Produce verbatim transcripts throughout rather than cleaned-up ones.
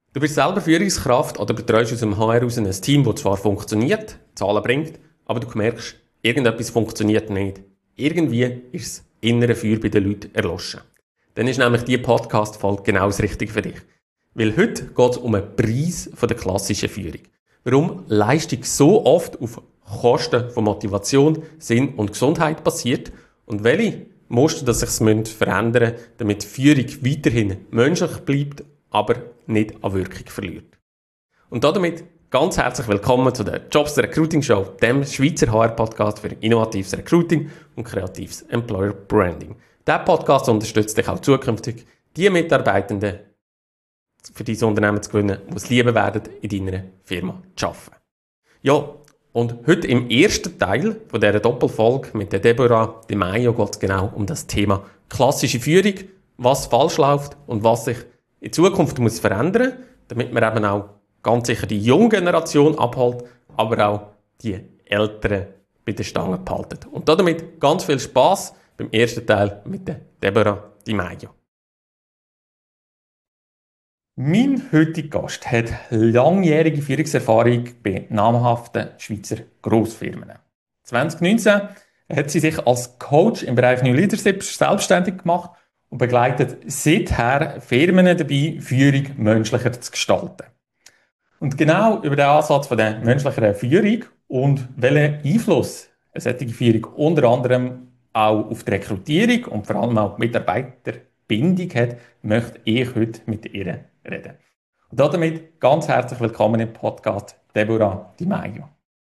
Du bist selber Führungskraft oder betreust aus dem H R aus ein Team, das zwar funktioniert, Zahlen bringt, aber du merkst, irgendetwas funktioniert nicht. Irgendwie ist das innere Feuer bei den Leuten erloschen. Dann ist nämlich diese Podcast-Folge genau das Richtige für dich. Weil heute geht es um einen Preis von der klassischen Führung. Warum Leistung so oft auf Kosten von Motivation, Sinn und Gesundheit passiert und welche Muster, dass sich es verändern müssen, damit Führung weiterhin menschlich bleibt, aber nicht an Wirkung verliert. Und damit ganz herzlich willkommen zu der Jobs Recruiting Show, dem Schweizer H R-Podcast für innovatives Recruiting und kreatives Employer Branding. Dieser Podcast unterstützt dich auch zukünftig, die Mitarbeitenden für dein Unternehmen zu gewinnen, die es lieben werden, in deiner Firma zu arbeiten. Ja, und heute im ersten Teil von dieser Doppelfolge mit der Deborah Di Maio geht es genau um das Thema klassische Führung, was falsch läuft und was sich in Zukunft muss verändern, damit man eben auch ganz sicher die junge Generation abholt, aber auch die Älteren bei der Stange behalten. Und damit ganz viel Spass beim ersten Teil mit der Deborah Di Maio. Mein heutiger Gast hat langjährige Führungserfahrung bei namhaften Schweizer Grossfirmen. zwanzig neunzehn hat sie sich als Coach im Bereich New Leadership selbstständig gemacht und begleitet seither Firmen dabei, Führung menschlicher zu gestalten. Und genau über den Ansatz von der menschlicheren Führung und welchen Einfluss eine solche Führung unter anderem auch auf die Rekrutierung und vor allem auch die Mitarbeiterbindung hat, möchte ich heute mit ihr reden. Und damit ganz herzlich willkommen im Podcast Deborah Di Maio.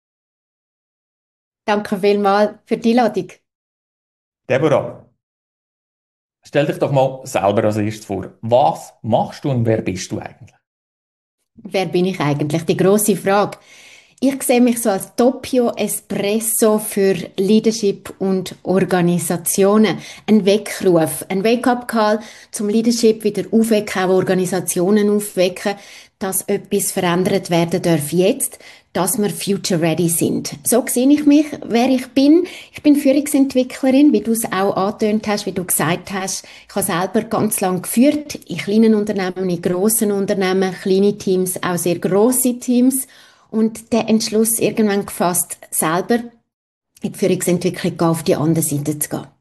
Danke vielmals für die Einladung. Deborah, stell dich doch mal selber als erstes vor. Was machst du und wer bist du eigentlich? Wer bin ich eigentlich? Die grosse Frage. Ich sehe mich so als Doppio Espresso für Leadership und Organisationen. Ein Weckruf, ein Wake-up-Call zum Leadership wieder aufwecken, auch Organisationen aufwecken, dass etwas verändert werden darf jetzt, dass wir future-ready sind. So sehe ich mich, wer ich bin. Ich bin Führungsentwicklerin, wie du es auch angetönt hast, wie du gesagt hast. Ich habe selber ganz lange geführt, in kleinen Unternehmen, in grossen Unternehmen, kleine Teams, auch sehr grosse Teams. Und der Entschluss irgendwann gefasst, selber in die Führungsentwicklung auf die andere Seite zu gehen.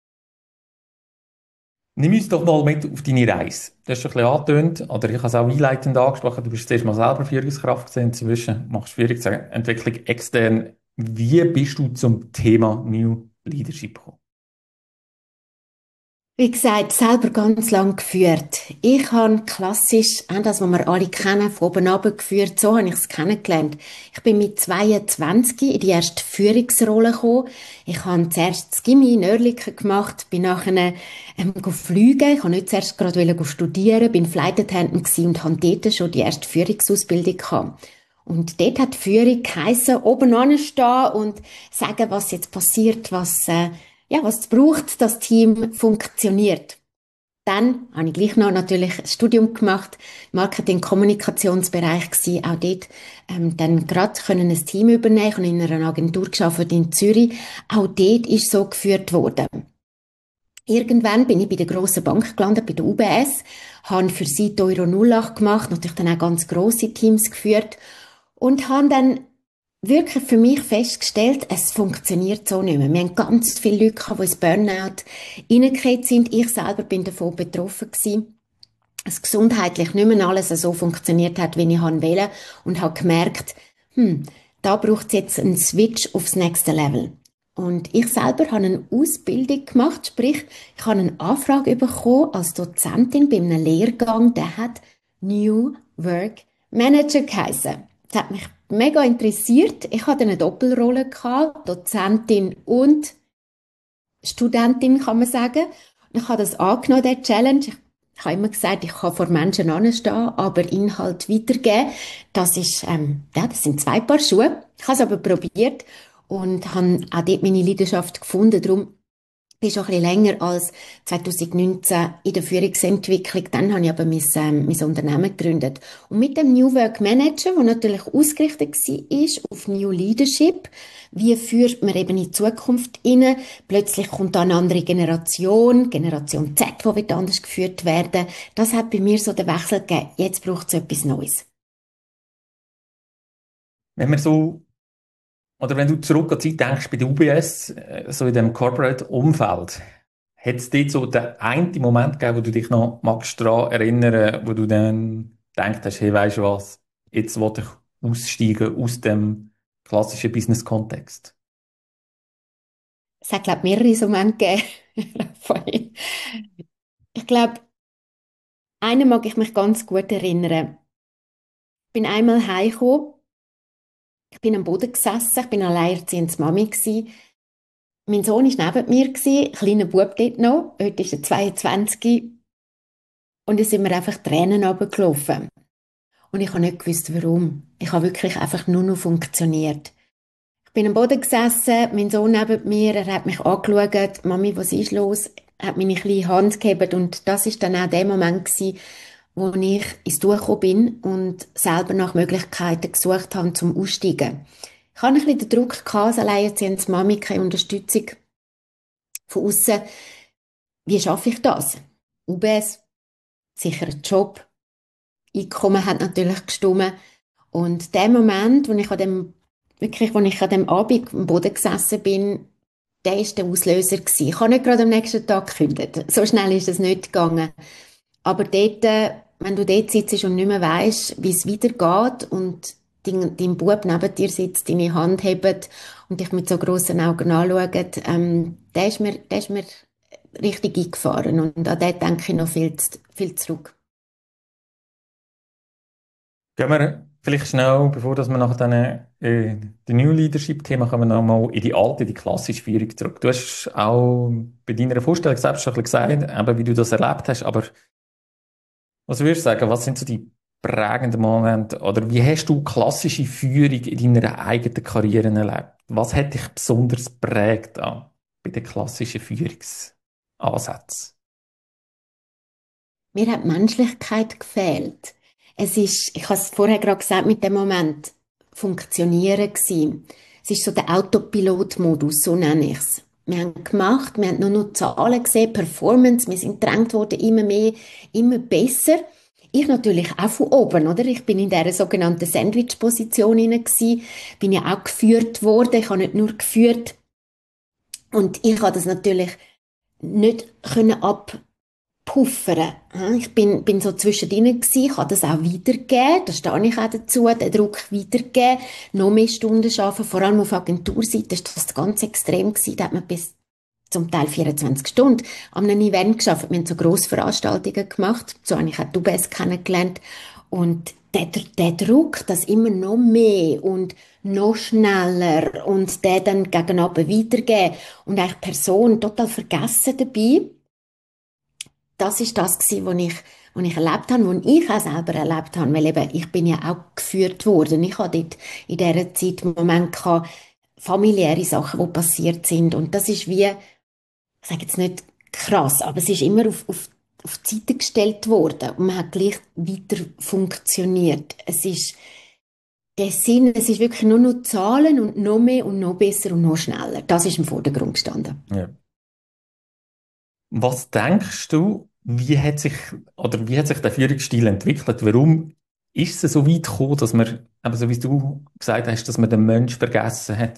Nimm uns doch mal mit auf deine Reise. Du hast schon ein bisschen angetönt, oder ich habe es auch einleitend angesprochen, du bist zuerst mal selber Führungskraft gesehen, inzwischen machst du Führungsentwicklung extern. Wie bist du zum Thema New Leadership gekommen? Wie gesagt, selber ganz lang geführt. Ich habe klassisch, das, was wir alle kennen, von oben runter geführt. So habe ich es kennengelernt. Ich bin mit zweiundzwanzig in die erste Führungsrolle gekommen. Ich habe zuerst das Gymi in Oerlikon gemacht, bin nachher ähm, fliegen. Ich habe nicht zuerst gerade studieren, bin Flight Attendant gewesen und habe dort schon die erste Führungsausbildung gehabt. Und dort hat die Führung geheissen, oben anstehen und sagen, was jetzt passiert, was äh, ja, was es braucht, dass das Team funktioniert. Dann habe ich gleich noch natürlich ein Studium gemacht, Marketing-Kommunikationsbereich gsi, auch dort ähm, dann gerade können ein Team übernehmen. Ich habe in einer Agentur gearbeitet in Zürich. Auch dort ist so geführt worden. Irgendwann bin ich bei der grossen Bank gelandet, bei der U B S, habe für sie die Euro null acht gemacht, natürlich dann auch ganz grosse Teams geführt und habe dann wirklich für mich festgestellt, es funktioniert so nicht mehr. Wir haben ganz viele Leute gehabt, die ins Burnout reingefallen sind. Ich selber bin davon betroffen gewesen, dass gesundheitlich nicht mehr alles so funktioniert hat, wie ich wollte. Und habe gemerkt, hm, da braucht es jetzt einen Switch aufs nächste Level. Und ich selber habe eine Ausbildung gemacht, sprich, ich habe eine Anfrage bekommen als Dozentin bei einem Lehrgang, der hat New Work Manager geheissen. Das hat mich mega interessiert. Ich hatte eine Doppelrolle gehabt, Dozentin und Studentin, kann man sagen. Und ich habe das angenommen, der Challenge. Ich habe immer gesagt, ich kann vor Menschen anstehen, aber Inhalt weitergeben. Das ist, ähm, ja, das sind zwei Paar Schuhe. Ich habe es aber probiert und habe auch dort meine Leidenschaft gefunden. Darum bin schon ein bisschen länger als zwanzig neunzehn in der Führungsentwicklung. Dann habe ich aber mein, ähm, mein Unternehmen gegründet. Und mit dem New Work Manager, der natürlich ausgerichtet war auf New Leadership, wie führt man eben in die Zukunft rein? Plötzlich kommt da eine andere Generation, Generation Z, die wird anders geführt werden. Das hat bei mir so den Wechsel gegeben. Jetzt braucht es etwas Neues. Wenn wir so, oder wenn du zurück an die Zeit denkst, bei der U B S, äh, so in dem Corporate-Umfeld, hat es dort so den einen Moment gegeben, wo du dich noch magst daran erinnern, wo du dann gedacht hast, hey, weisst du was, jetzt will ich aussteigen aus dem klassischen Business-Kontext? Es hat, glaube ich, mehrere so Momente gegeben, Raphael. Ich glaube, einen mag ich mich ganz gut erinnern. Ich bin einmal heimgekommen, ich bin am Boden gesessen, ich bin alleinerziehende Mami gsi. Mein Sohn war neben mir gsi, kleiner Bub dort noch, heute ist er zweiundzwanzig. Und es sind mir einfach Tränen runtergelaufen. Und ich habe nicht gewusst, warum. Ich habe wirklich einfach nur noch funktioniert. Ich bin am Boden gesessen, mein Sohn neben mir, er hat mich angeschaut, Mami, was ist los? Er hat meine kleine Hand gehabt und das ist dann auch der Moment gewesen, wo ich ins Tuch gekommen bin und selber nach Möglichkeiten gesucht habe zum Aussteigen. Ich hatte ein bisschen den Druck gehabt, als alleinerziehende Mami, keine Unterstützung von außen. Wie schaffe ich das? U B S, sicherer Job, Einkommen hat natürlich gestimmt. Und der Moment, wo ich an dem, wirklich, wo ich an dem Abend am Boden gesessen bin, der war der Auslöser gewesen. Ich habe nicht gerade am nächsten Tag gekündigt. So schnell ist es nicht gegangen. Aber dort, äh, wenn du dort sitzt und nicht mehr weisst, wie es weitergeht und dein, dein Bub neben dir sitzt, deine Hand hebt und dich mit so grossen Augen anschaut, ähm, der ist mir, der ist mir richtig eingefahren. Und an den denke ich noch viel, zu- viel zurück. Gehen wir vielleicht schnell, bevor dass wir nach den, äh, den New Leadership-Thema kommen, noch mal in die alte, die klassische Führung zurück. Du hast auch bei deiner Vorstellung selbst schon ein bisschen gesagt, eben, wie du das erlebt hast, aber was würdest du sagen, was sind so die prägenden Momente oder wie hast du klassische Führung in deiner eigenen Karriere erlebt? Was hat dich besonders prägt an bei den klassischen Führungsansätzen? Mir hat Menschlichkeit gefehlt. Es ist, ich habe es vorher gerade gesagt, mit dem Moment funktionieren gewesen. Es ist so der Autopilot-Modus, so nenne ich es. Wir haben gemacht, wir haben nur noch Zahlen gesehen, Performance, wir sind gedrängt worden, immer mehr, immer besser. Ich natürlich auch von oben, oder? Ich bin in dieser sogenannten Sandwich-Position hinein gewesen, bin ja auch geführt worden, ich habe nicht nur geführt. Und ich habe das natürlich nicht können abpuffern. Ja, Ich bin, bin so zwischendrin gewesen, ich habe das auch weitergegeben, da stehe ich auch dazu, den Druck weitergeben, noch mehr Stunden arbeiten, vor allem auf Agenturseite ist das ganz extrem gewesen, da hat man bis zum Teil vierundzwanzig Stunden an einem Event geschafft. Wir haben so Grossveranstaltungen gemacht, so habe ich auch die U B S kennengelernt und der, der Druck, das immer noch mehr und noch schneller und der dann gegen Abend weitergeben und eigentlich die Person total vergessen dabei. Das ist das gewesen, was ich, was ich erlebt habe, was ich auch selber erlebt habe, weil eben, ich bin ja auch geführt worden. Ich hatte dort in dieser Zeit einen Moment gehabt, familiäre Sachen, die passiert sind und das ist wie, ich sage jetzt nicht krass, aber es ist immer auf, auf, auf die Seite gestellt worden und man hat gleich weiter funktioniert. Es ist der Sinn, es ist wirklich nur noch Zahlen und noch mehr und noch besser und noch schneller. Das ist im Vordergrund gestanden. Ja. Was denkst du, wie hat sich, oder wie hat sich der Führungsstil entwickelt? Warum ist es so weit gekommen, dass man, eben so wie du gesagt hast, dass man den Mensch vergessen hat?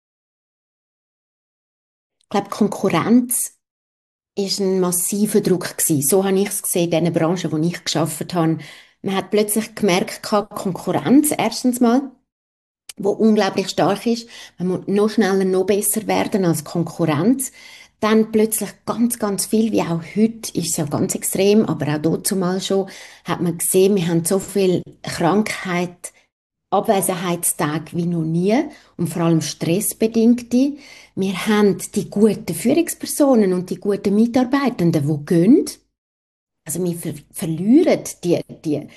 Ich glaube, Konkurrenz ist ein massiver Druck gewesen. So habe ich es gesehen in den Branchen, wo ich geschafft habe. Man hat plötzlich gemerkt, Konkurrenz, erstens mal, wo unglaublich stark ist. Man muss noch schneller, noch besser werden als Konkurrenz. Dann plötzlich ganz, ganz viel, wie auch heute, ist es ja ganz extrem, aber auch dort zumal schon, hat man gesehen, wir haben so viel Krankheit, Abwesenheitstage wie noch nie und vor allem stressbedingte. Wir haben die guten Führungspersonen und die guten Mitarbeitenden, die gehen. Also wir ver verlieren die, die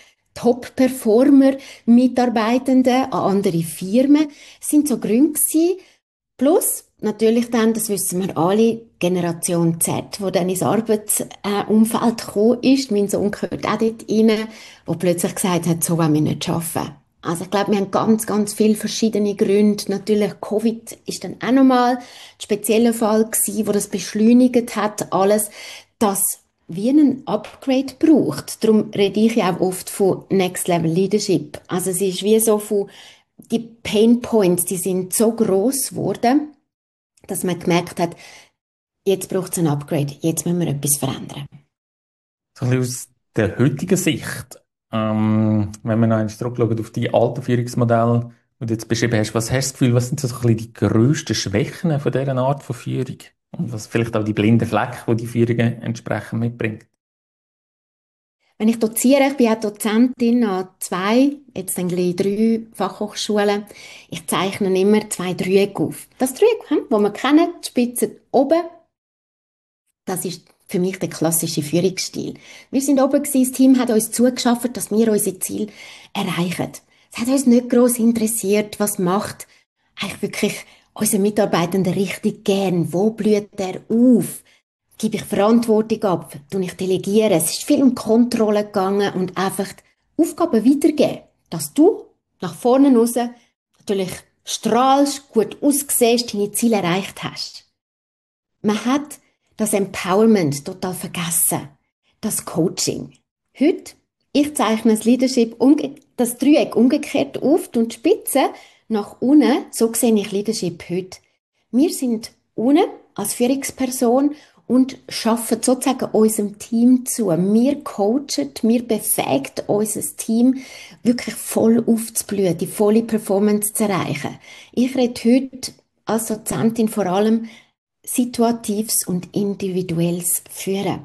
Top-Performer, Mitarbeitenden an andere Firmen. Es sind so Gründe gewesen, Plus, natürlich dann, das wissen wir alle, Generation Z, die dann ins Arbeitsumfeld gekommen ist. Mein Sohn gehört auch dort rein, wo plötzlich gesagt hat, so wollen wir nicht arbeiten. Also ich glaube, wir haben ganz, ganz viele verschiedene Gründe. Natürlich, Covid ist dann auch nochmal ein spezieller Fall gewesen, wo das beschleunigt hat, alles, dass wie ein Upgrade braucht. Darum rede ich ja auch oft von Next Level Leadership. Also es ist wie so von, die Pain Points, die sind so gross geworden, dass man gemerkt hat, jetzt braucht es ein Upgrade, jetzt müssen wir etwas verändern. So ein bisschen aus der heutigen Sicht, ähm, wenn wir noch einmal zurückschauen auf die alten Führungsmodelle, die du jetzt beschrieben hast, was hast du das Gefühl, was sind so ein bisschen die grössten Schwächen von dieser Art von Führung? Und was vielleicht auch die blinden Flecken, die die Führung entsprechend mitbringt? Wenn ich doziere, ich bin auch Dozentin an zwei, jetzt dann gleich drei Fachhochschulen. Ich zeichne immer zwei Dreiecke auf. Das Dreieck, hm, das wir kennen, die Spitze oben, das ist für mich der klassische Führungsstil. Wir sind oben gewesen, das Team hat uns zugeschafft, dass wir unsere Ziele erreichen. Es hat uns nicht gross interessiert, was macht eigentlich wirklich unser Mitarbeitender richtig gern. Wo blüht er auf? Gebe ich Verantwortung ab? Tue ich delegieren? Es ist viel um Kontrolle gegangen und einfach die Aufgaben weitergeben. Dass du nach vorne raus natürlich strahlst, gut aussiehst, deine Ziele erreicht hast. Man hat das Empowerment total vergessen. Das Coaching. Heute, ich zeichne das Leadership, das Dreieck umgekehrt auf und die Spitze nach unten. So sehe ich Leadership heute. Wir sind unten als Führungsperson und schaffen sozusagen unserem Team zu. Wir coachen, wir befähigen unser Team, wirklich voll aufzublühen, die volle Performance zu erreichen. Ich rede heute als Dozentin vor allem situatives und individuelles Führen.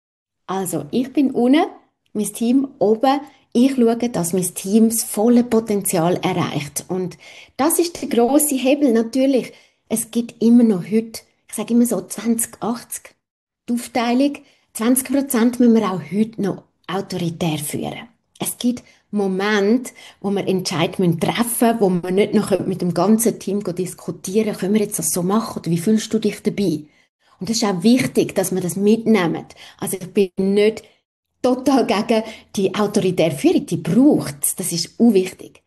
Also, ich bin unten, mein Team oben. Ich schaue, dass mein Team das volle Potenzial erreicht. Und das ist der grosse Hebel. Natürlich, es gibt immer noch heute, ich sage immer so zwanzig achtzig, die Aufteilung. zwanzig Prozent müssen wir auch heute noch autoritär führen. Es gibt Momente, wo wir Entscheidungen treffen müssen, wo wir nicht noch mit dem ganzen Team diskutieren können, können wir jetzt das so machen oder wie fühlst du dich dabei? Und das ist auch wichtig, dass wir das mitnehmen. Also ich bin nicht total gegen die autoritäre Führung, die braucht es. Das ist unwichtig.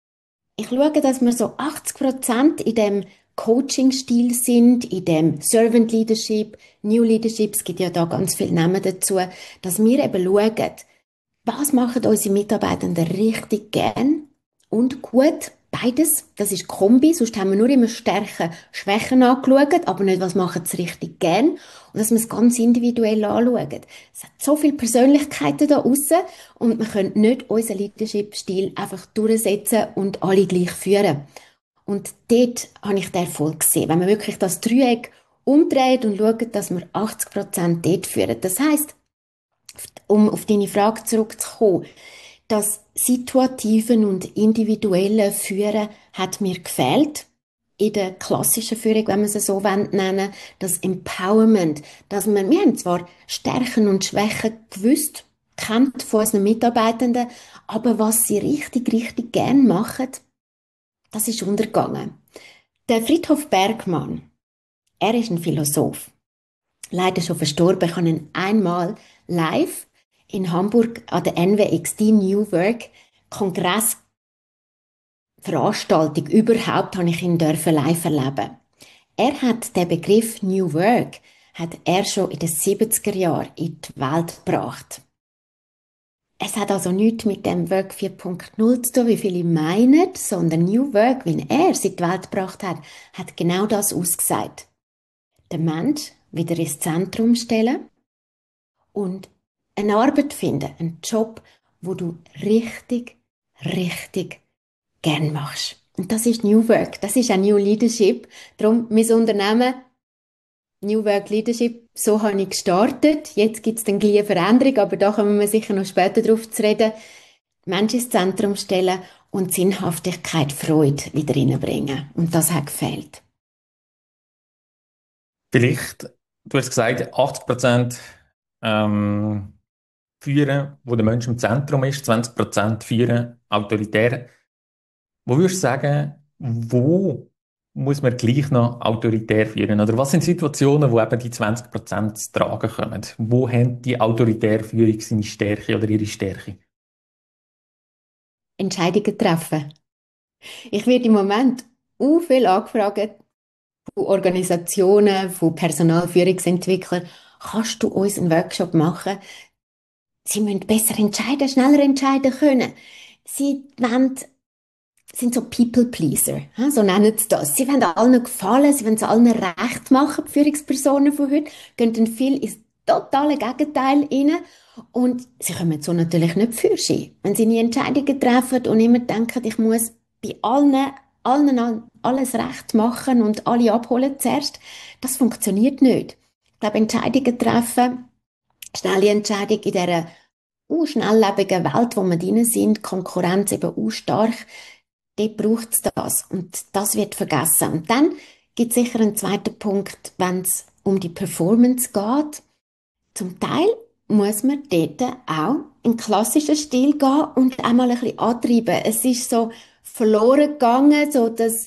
Ich schaue, dass wir so achtzig Prozent in dem Coaching-Stil sind, in dem Servant Leadership, New Leadership, es gibt ja da ganz viele Namen dazu, dass wir eben schauen, was machen unsere Mitarbeitenden richtig gern und gut, beides, das ist Kombi, sonst haben wir nur immer Stärken, Schwächen angeschaut, aber nicht, was machen sie richtig gern und dass wir es ganz individuell anschauen. Es hat so viele Persönlichkeiten da draussen und wir können nicht unseren Leadership-Stil einfach durchsetzen und alle gleich führen. Und dort habe ich den Erfolg gesehen, wenn man wirklich das Dreieck umdreht und schaut, dass wir achtzig Prozent dort führen. Das heisst, um auf deine Frage zurückzukommen, das situative und individuelle Führen hat mir gefehlt. In der klassischen Führung, wenn man es so nennen, das Empowerment, dass man, wir haben zwar Stärken und Schwächen gewusst, kennt von unseren Mitarbeitenden, aber was sie richtig, richtig gern machen, das ist untergegangen. Der Friedhof Bergmann, er ist ein Philosoph. Leider schon verstorben. Ich habe ihn einmal live in Hamburg an der N W X D New Work Kongressveranstaltung überhaupt habe ich ihn dürfen live erleben. Er hat den Begriff New Work hat er schon in den siebziger Jahren in die Welt gebracht. Es hat also nichts mit dem Work vier Punkt null zu tun, wie viele meinen, sondern New Work, wie er es in die Welt gebracht hat, hat genau das ausgesagt. Der Mensch wieder ins Zentrum stellen und eine Arbeit finden, einen Job, wo du richtig, richtig gern machst. Und das ist New Work, das ist auch New Leadership. Darum, mein Unternehmen, New Work Leadership, so habe ich gestartet. Jetzt gibt es dann gleich eine Veränderung, aber da kommen wir sicher noch später drauf zu reden. Menschen ins Zentrum stellen und Sinnhaftigkeit, Freude wieder reinbringen. Und das hat gefehlt. Vielleicht, du hast gesagt, achtzig Prozent ähm, führen, wo der Mensch im Zentrum ist, zwanzig Prozent führen, autoritär. Wo würdest du sagen, wo muss man gleich noch autoritär führen? Oder was sind Situationen, wo eben die zwanzig Prozent zu tragen kommen? Wo haben die autoritär Führung seine Stärke oder ihre Stärke? Entscheidungen treffen. Ich werde im Moment so viel angefragt von Organisationen, von Personalführungsentwicklern. Kannst du uns einen Workshop machen? Sie müssen besser entscheiden, schneller entscheiden können. Sie wollen, sind so People-Pleaser, ja, so nennen sie das. Sie wollen allen gefallen, sie wollen es allen recht machen, die Führungspersonen von heute, gehen dann viel ins totale Gegenteil rein und sie kommen so natürlich nicht für sie. Wenn sie nie Entscheidungen treffen und immer denken, ich muss bei allen, allen alles recht machen und alle abholen zuerst, das funktioniert nicht. Ich glaube, Entscheidungen treffen, schnelle Entscheidung in dieser uh, schnelllebigen Welt, wo wir drin sind, Konkurrenz eben uh, stark, dort braucht es das. Und das wird vergessen. Und dann gibt es sicher einen zweiten Punkt, wenn es um die Performance geht. Zum Teil muss man dort auch in klassischen Stil gehen und einmal ein bisschen antreiben. Es ist so verloren gegangen, so dass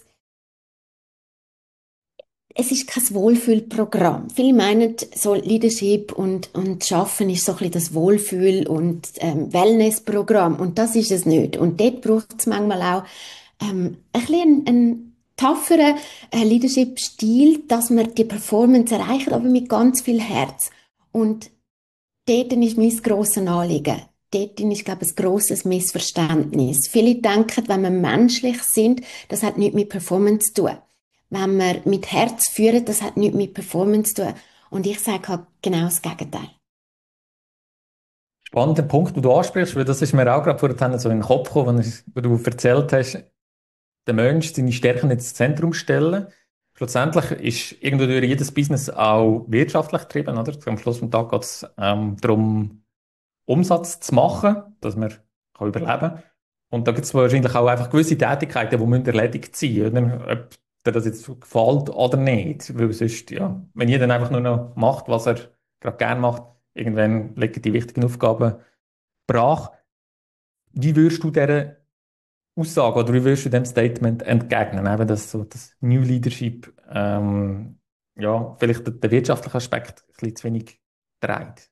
es ist kein Wohlfühlprogramm. Viele meinen, so Leadership und, und Schaffen ist so ein bisschen das Wohlfühl- und ähm, Wellnessprogramm. Und das ist es nicht. Und dort braucht es manchmal auch ähm, ein bisschen einen, einen tougheren äh, Leadership-Stil, dass man die Performance erreicht, aber mit ganz viel Herz. Und dort ist mein grosses Anliegen. Dort ist, glaube ich, ein grosses Missverständnis. Viele denken, wenn wir menschlich sind, das hat nichts mit Performance zu tun. Wenn wir mit Herz führen, das hat nichts mit Performance zu tun. Und ich sage halt genau das Gegenteil. Spannender Punkt, den du ansprichst, weil das ist mir auch gerade vorhin so in den Kopf gekommen, wo du erzählt hast, der Mensch seine Stärken ins Zentrum stellen. Schlussendlich ist irgendwo durch jedes Business auch wirtschaftlich getrieben, oder? Am Schluss des Tages geht es ähm, darum, Umsatz zu machen, dass man kann überleben kann. Und da gibt es wahrscheinlich auch einfach gewisse Tätigkeiten, die müssen erledigt sein müssen, ob dir das jetzt gefällt oder nicht. Weil sonst, ja, wenn jeder einfach nur noch macht, was er gerade gerne macht, irgendwann liegen die wichtigen Aufgaben brach. Wie würdest du dieser Aussage oder wie würdest du dem Statement entgegnen? Eben, dass so das New Leadership ähm, ja, vielleicht den wirtschaftlichen Aspekt ein bisschen zu wenig trägt.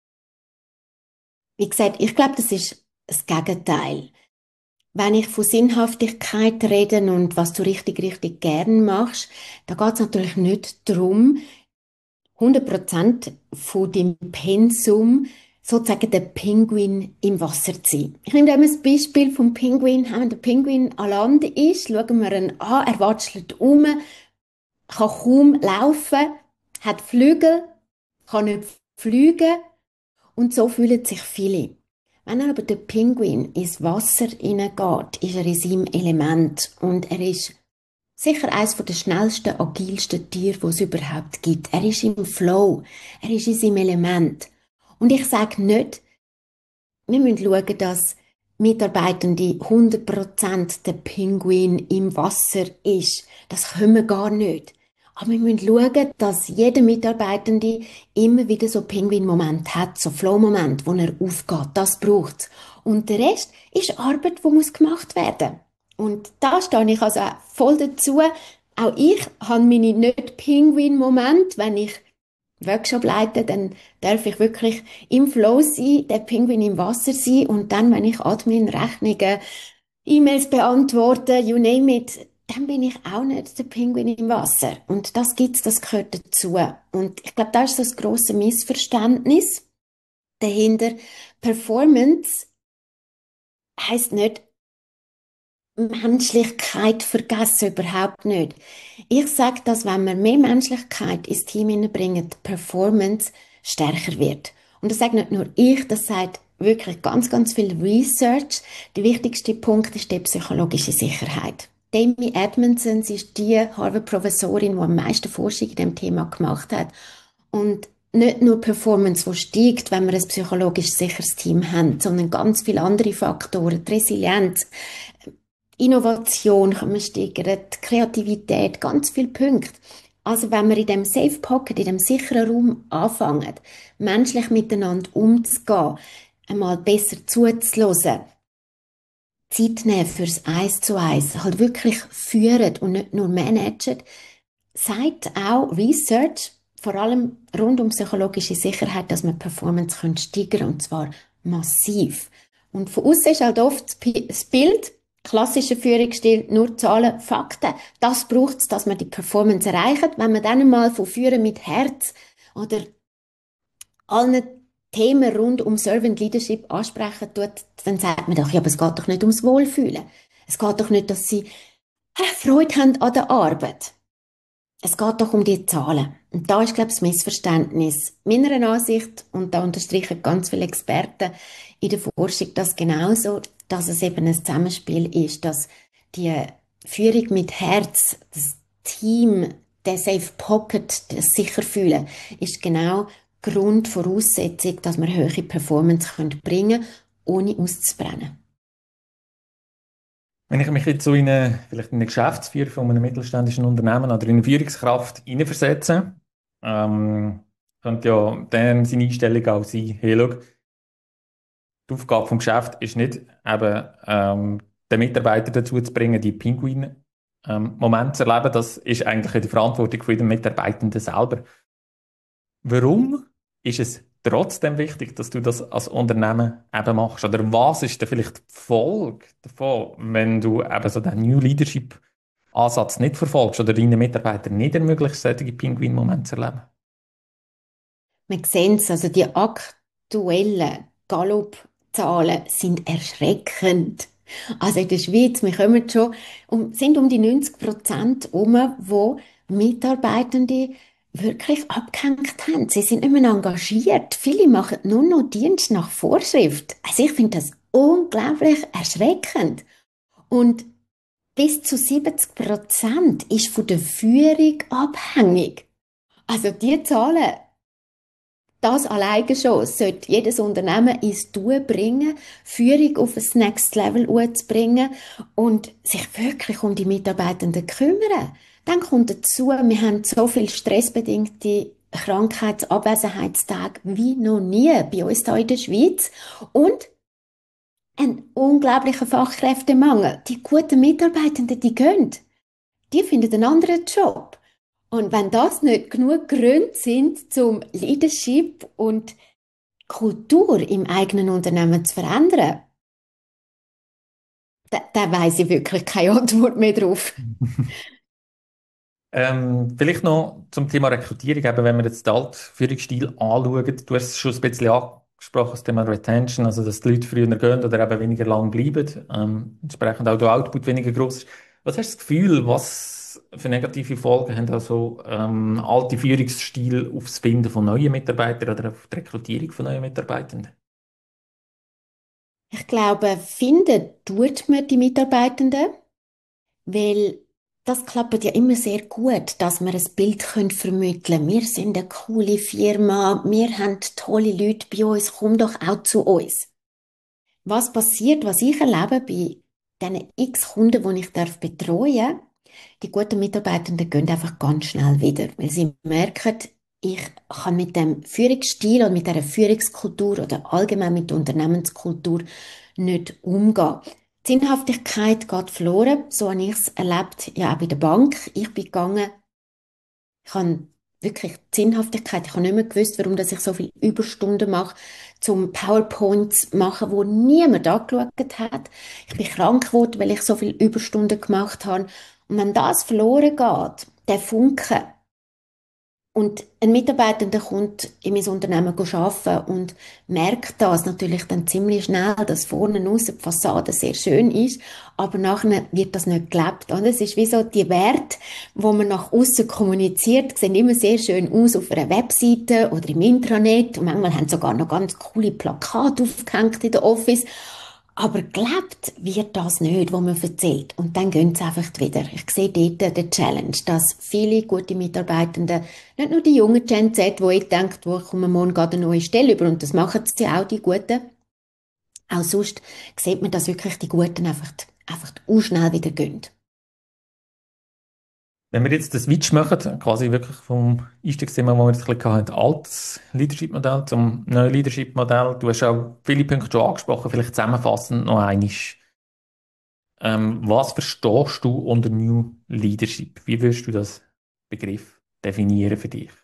Wie gesagt, ich glaube, das ist das Gegenteil. Wenn ich von Sinnhaftigkeit rede und was du richtig, richtig gern machst, da geht es natürlich nicht darum, hundert Prozent von dem Pensum sozusagen der Pinguin im Wasser zu sein. Ich nehme immer das Beispiel vom Pinguin. Wenn der Pinguin an Land ist, schauen wir ihn an, er watschelt um, kann kaum laufen, hat Flügel, kann nicht fliegen und so fühlen sich viele. Wenn er aber der Pinguin ins Wasser hineingeht, ist er in seinem Element und er ist sicher eines der schnellsten, agilsten Tiere, die es überhaupt gibt. Er ist im Flow, er ist in seinem Element. Und ich sage nicht, wir müssen schauen, dass Mitarbeitende hundert Prozent der Pinguin im Wasser ist. Das können wir gar nicht. Aber wir müssen schauen, dass jeder Mitarbeitende immer wieder so Pinguin-Moment hat, so Flow-Moment, wo er aufgeht. Das braucht es. Und der Rest ist Arbeit, die muss gemacht werden. Und da stehe ich also auch voll dazu. Auch ich habe meine nicht Pinguin-Moment, wenn ich Workshop leite, dann darf ich wirklich im Flow sein, der Pinguin im Wasser sein und dann, wenn ich Admin, Rechnungen, E-Mails beantworte, you name it, dann bin ich auch nicht der Pinguin im Wasser. Und das gibt's, das gehört dazu. Und ich glaube, da ist so das grosse Missverständnis dahinter. Performance heisst nicht Menschlichkeit vergessen, überhaupt nicht. Ich sage, dass wenn wir mehr Menschlichkeit ins Team hineinbringen, die Performance stärker wird. Und das sage nicht nur ich, das sagt wirklich ganz, ganz viel Research. Der wichtigste Punkt ist die psychologische Sicherheit. Amy Edmondson, sie ist die Harvard-Professorin, die am meisten Forschung in dem Thema gemacht hat. Und nicht nur Performance, die steigt, wenn wir ein psychologisch sicheres Team haben, sondern ganz viele andere Faktoren, die Resilienz, Innovation kann man steigern, die Kreativität, ganz viele Punkte. Also wenn wir in dem Safe Pocket, in dem sicheren Raum anfangen, menschlich miteinander umzugehen, einmal besser zuzuhören, Zeit nehmen fürs Eins zu Eins, halt wirklich führen und nicht nur managen, sagt auch Research, vor allem rund um psychologische Sicherheit, dass man Performance können steigern und zwar massiv. Und von außen ist halt oft das Pi- das Bild, klassischer Führungsstil, nur Zahlen, Fakten. Das braucht es, dass man die Performance erreicht. Wenn man dann mal von Führen mit Herz oder allen Themen rund um Servant Leadership ansprechen tut, dann sagt man doch, ja, aber es geht doch nicht ums Wohlfühlen. Es geht doch nicht, dass sie äh, Freude haben an der Arbeit. Es geht doch um die Zahlen. Und da ist, glaube ich, das Missverständnis. Meiner Ansicht, und da unterstreichen ganz viele Experten in der Forschung das genauso, dass es eben ein Zusammenspiel ist, dass die Führung mit Herz, das Team, der Safe Pocket, das sicher fühlen, ist genau Grundvoraussetzung, dass wir höhere Performance bringen können, ohne auszubrennen. Wenn ich mich jetzt so in eine, vielleicht in eine Geschäftsführer von einem mittelständischen Unternehmen oder in eine Führungskraft hineinversetze, ähm, könnte ja dann seine Einstellung auch sein, hey, schau, die Aufgabe vom Geschäft ist nicht, eben, ähm, den Mitarbeiter dazu zu bringen, die Pinguin-Momente zu erleben. Das ist eigentlich die Verantwortung von jedem Mitarbeitenden selber. Warum ist es trotzdem wichtig, dass du das als Unternehmen eben machst? Oder was ist denn vielleicht die Folge davon, wenn du eben so den New Leadership Ansatz nicht verfolgst oder deinen Mitarbeitern nicht ermöglicht, solche Pinguin-Momente zu erleben? Wir sehen es, also die aktuellen Gallup-Zahlen sind erschreckend. Also in der Schweiz, wir kommen schon, um, sind um die neunzig Prozent herum, wo Mitarbeitende wirklich abgehängt haben. Sie sind nicht mehr engagiert. Viele machen nur noch Dienst nach Vorschrift. Also ich finde das unglaublich erschreckend. Und bis zu siebzig Prozent ist von der Führung abhängig. Also die Zahlen, das alleine schon sollte jedes Unternehmen ins Tun bringen, Führung auf ein Next Level zu bringen und sich wirklich um die Mitarbeitenden kümmern. Dann kommt dazu, wir haben so viel stressbedingte Krankheitsabwesenheitstage wie noch nie bei uns hier in der Schweiz und ein unglaublicher Fachkräftemangel. Die guten Mitarbeitenden, die gehen, die finden einen anderen Job. Und wenn das nicht genug Gründe sind, zum Leadership und Kultur im eigenen Unternehmen zu verändern, da, da weiss ich wirklich keine Antwort mehr drauf. Ähm, vielleicht noch zum Thema Rekrutierung, eben wenn wir jetzt den Altführungsstil anschauen. Du hast es schon ein bisschen angesprochen, das Thema Retention, also dass die Leute früher gehen oder eben weniger lang bleiben, ähm, entsprechend auch der Output weniger groß ist. Was hast du das Gefühl, was für negative Folgen haben also ähm, alte Führungsstile aufs Finden von neuen Mitarbeitern oder auf die Rekrutierung von neuen Mitarbeitenden? Ich glaube, finden tut man die Mitarbeitenden, weil das klappt ja immer sehr gut, dass wir ein Bild können vermitteln können. Wir sind eine coole Firma, wir haben tolle Leute bei uns, komm doch auch zu uns. Was passiert, was ich erlebe bei diesen x Kunden, die ich darf betreuen darf, die guten Mitarbeitenden gehen einfach ganz schnell wieder, weil sie merken, ich kann mit dem Führungsstil und mit der Führungskultur oder allgemein mit der Unternehmenskultur nicht umgehen. Die Sinnhaftigkeit geht verloren, so habe ich es erlebt, ja auch bei der Bank. Ich bin gegangen, ich habe wirklich die Sinnhaftigkeit, ich habe nicht mehr gewusst, warum dass ich so viele Überstunden mache, zum PowerPoints machen, wo niemand angeschaut hat. Ich bin krank geworden, weil ich so viele Überstunden gemacht habe. Und wenn das verloren geht, der Funke, und ein Mitarbeitender kommt in mein Unternehmen arbeiten und merkt das natürlich dann ziemlich schnell, dass vorne raus die Fassade sehr schön ist, aber nachher wird das nicht gelebt. Und es ist wie so, die Werte, wo man nach außen kommuniziert, sehen immer sehr schön aus auf einer Webseite oder im Intranet und manchmal haben sie sogar noch ganz coole Plakate aufgehängt in der Office. Aber gelebt wird das nicht, was man erzählt. Und dann gehen sie einfach wieder. Ich sehe dort den Challenge, dass viele gute Mitarbeitende, nicht nur die jungen Gen Z, wo ich denke, wo kommen morgen gerade eine neue Stelle über, und das machen sie auch, die Guten. Auch sonst sieht man, dass wirklich die Guten einfach, einfach auch schnell wieder gehen. Wenn wir jetzt den Switch machen, quasi wirklich vom Einstiegsthema, wo wir jetzt ein bisschen hatten, altes Leadership-Modell zum neuen Leadership-Modell, du hast auch viele Punkte schon angesprochen, vielleicht zusammenfassend noch einmal. Ähm, was verstehst du unter New Leadership? Wie würdest du das Begriff definieren für dich?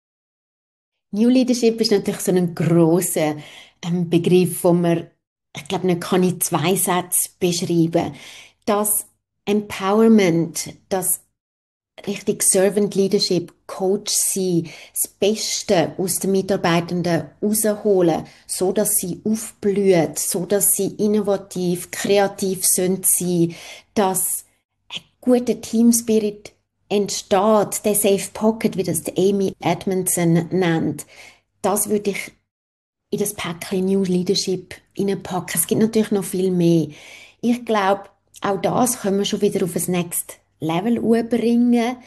New Leadership ist natürlich so ein grosser ähm, Begriff, wo man, ich glaube, nicht kann in zwei Sätzen beschreiben. Das Empowerment, das richtig Servant Leadership, Coach sein, das Beste aus den Mitarbeitenden rausholen, so dass sie aufblühen, so dass sie innovativ, kreativ sind sein, dass ein guter Teamspirit entsteht, der Safe Pocket, wie das die Amy Edmondson nennt. Das würde ich in das Päckchen New Leadership hineinpacken. Es gibt natürlich noch viel mehr. Ich glaube, auch das können wir schon wieder auf das Next Level bringen.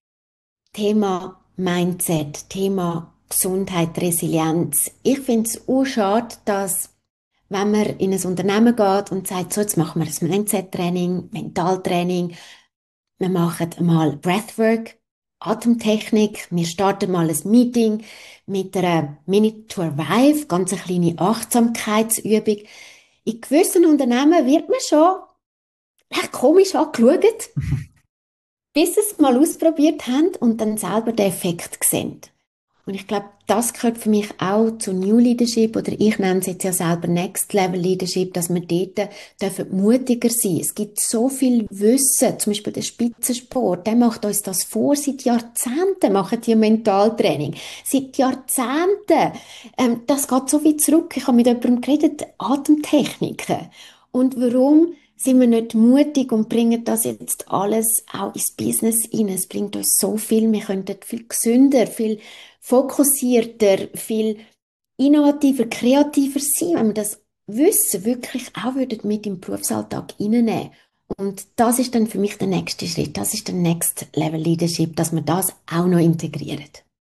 Thema Mindset, Thema Gesundheit, Resilienz. Ich finde es auch schade, dass wenn man in ein Unternehmen geht und sagt, so, jetzt machen wir ein Mindset-Training, Mentaltraining, wir machen mal Breathwork, Atemtechnik, wir starten mal ein Meeting mit einer Minute to Arrive, ganz eine kleine Achtsamkeitsübung. In gewissen Unternehmen wird man schon echt komisch angeschaut, bis sie es mal ausprobiert haben und dann selber den Effekt sehen. Und ich glaube, das gehört für mich auch zu New Leadership, oder ich nenne es jetzt ja selber Next Level Leadership, dass wir dort dürfen mutiger sein. Es gibt so viel Wissen, zum Beispiel der Spitzensport, der macht uns das vor, seit Jahrzehnten machen die Mentaltraining. Seit Jahrzehnten. Ähm, das geht so weit zurück. Ich habe mit jemandem geredet, Atemtechniken. Und warum sind wir nicht mutig und bringen das jetzt alles auch ins Business rein? Es bringt uns so viel. Wir könnten viel gesünder, viel fokussierter, viel innovativer, kreativer sein, wenn wir das Wissen wirklich auch würden mit im Berufsalltag reinnehmen. Und das ist dann für mich der nächste Schritt. Das ist der Next Level Leadership, dass wir das auch noch integrieren.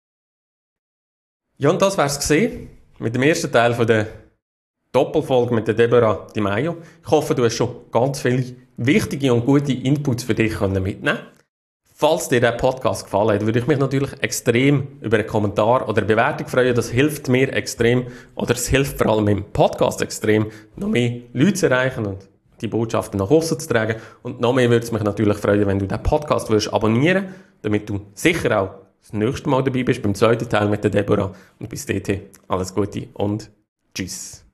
Ja, und das wär's gesehen mit dem ersten Teil von der Doppelfolge mit der Deborah Di Maio. Ich hoffe, du hast schon ganz viele wichtige und gute Inputs für dich mitnehmen können. Falls dir der Podcast gefallen hat, würde ich mich natürlich extrem über einen Kommentar oder eine Bewertung freuen. Das hilft mir extrem, oder es hilft vor allem im Podcast extrem, noch mehr Leute zu erreichen und die Botschaften nach außen zu tragen. Und noch mehr würde es mich natürlich freuen, wenn du den Podcast würdest abonnieren, damit du sicher auch das nächste Mal dabei bist beim zweiten Teil mit der Deborah. Und bis dahin alles Gute und tschüss.